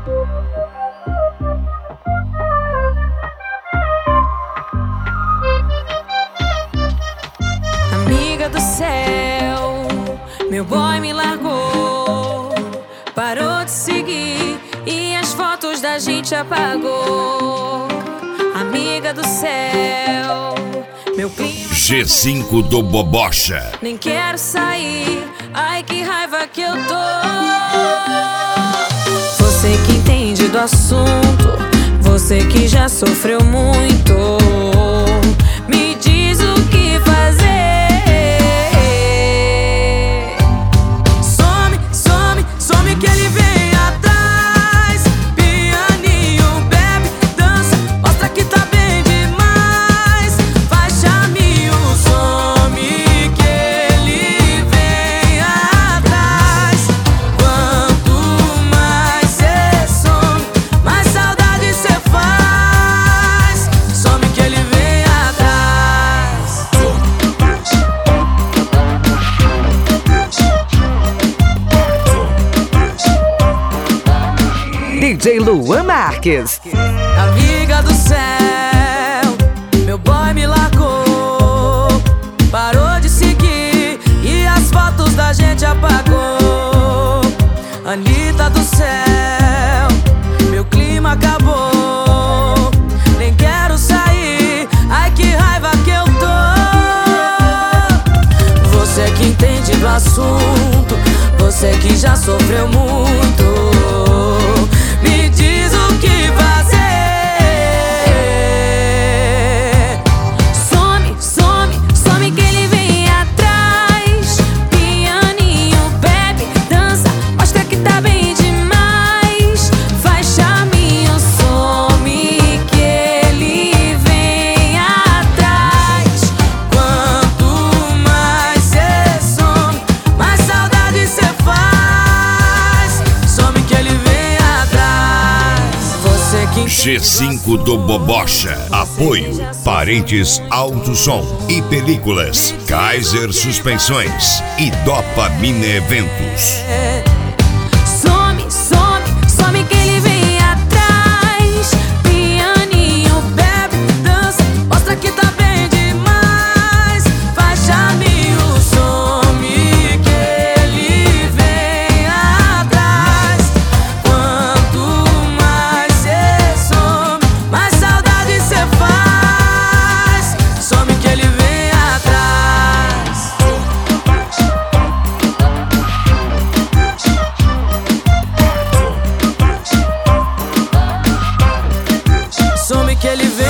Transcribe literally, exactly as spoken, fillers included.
Amiga do céu, meu boy me largou, parou de seguir e as fotos da gente apagou. Amiga do céu, meu clima G cinco do Bobocha. nem quero sair, ai que raiva que eu tô. Você que entende do assunto, você que já sofreu muito, me diz o que fazer. Some, some, some que ele vem atrás. Pianinho, bebe, dança, mostra que tá bem demais. Faz chaminho, some que ele vem atrás. Quanto mais cê some, mais saudade cê faz. Some que ele vem atrás. D J Luan Marques. Amiga do céu, meu boy me largou, parou de seguir e as fotos da gente apagou. Anitta do céu, meu clima acabou, nem quero sair, ai que raiva que eu tô. Você que entende do assunto, você que já sofreu muito, me diz o que fazer. Some, some, some que ele vem atrás. Pianinho, bebe, dança, mostra que tá bem demais. Faz chaminho, some que ele vem atrás. Quanto mais cê some, mais saudade cê faz. Some que ele vem atrás. Você que G cinco do Bobocha. Apoio Parentes Alto Som e Películas, Kaiser Suspensões e Dopamine Eventos. some, some, some que ele vem atrás. Pianinho, bebe, dança, mostra que tá bem demais. Faz chaminho, some que ele vem atrás. Quanto mais cê some, mais saudade cê faz. Some que ele vem atrás. Some que ele vem